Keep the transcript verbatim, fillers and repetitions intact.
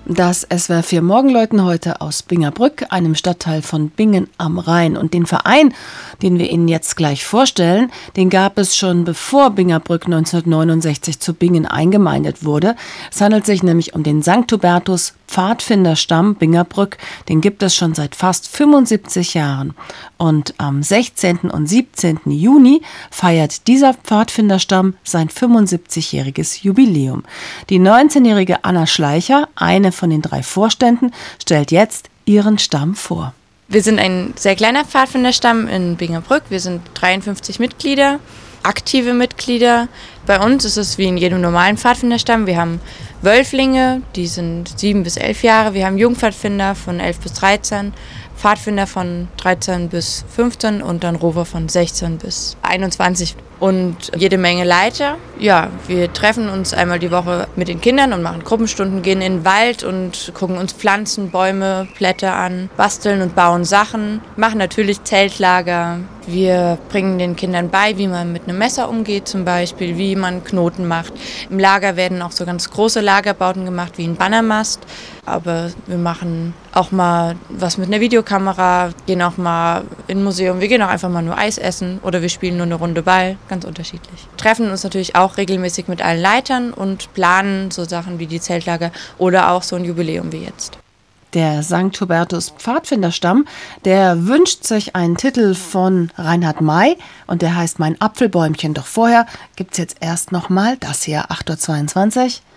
Das S W R vier Morgenläuten heute aus Bingerbrück, einem Stadtteil von Bingen am Rhein. Und den Verein, den wir Ihnen jetzt gleich vorstellen, den gab es schon bevor Bingerbrück neunzehnhundertneunundsechzig zu Bingen eingemeindet wurde. Es handelt sich nämlich um den Sankt Hubertus Pfadfinderstamm Bingerbrück. Den gibt es schon seit fast fünfundsiebzig Jahren. Und am sechzehnten und siebzehnten Juni feiert dieser Pfadfinderstamm sein fünfundsiebzigjähriges Jubiläum. Die neunzehnjährige Anna Schleicher, eine von den drei Vorständen, stellt jetzt ihren Stamm vor. Wir sind ein sehr kleiner Pfadfinderstamm in Bingerbrück. Wir sind dreiundfünfzig Mitglieder, aktive Mitglieder. Bei uns ist es wie in jedem normalen Pfadfinderstamm. Wir haben Wölflinge, die sind sieben bis elf Jahre. Wir haben Jungpfadfinder von elf bis dreizehn, Pfadfinder von dreizehn bis fünfzehn und dann Rover von sechzehn bis einundzwanzig. Und jede Menge Leiter. Ja, wir treffen uns einmal die Woche mit den Kindern und machen Gruppenstunden, gehen in den Wald und gucken uns Pflanzen, Bäume, Blätter an, basteln und bauen Sachen, machen natürlich Zeltlager. Wir bringen den Kindern bei, wie man mit einem Messer umgeht zum Beispiel, wie man Knoten macht. Im Lager werden auch so ganz große Lagerbauten gemacht, wie ein Bannermast. Aber wir machen auch mal was mit einer Videokamera, gehen auch mal in ein Museum, wir gehen auch einfach mal nur Eis essen oder wir spielen nur eine Runde Ball, ganz unterschiedlich. Treffen uns natürlich auch regelmäßig mit allen Leitern und planen so Sachen wie die Zeltlager oder auch so ein Jubiläum wie jetzt. Der Sankt Hubertus Pfadfinderstamm, der wünscht sich einen Titel von Reinhard May und der heißt Mein Apfelbäumchen. Doch vorher gibt's jetzt erst noch mal das hier, acht Uhr zweiundzwanzig.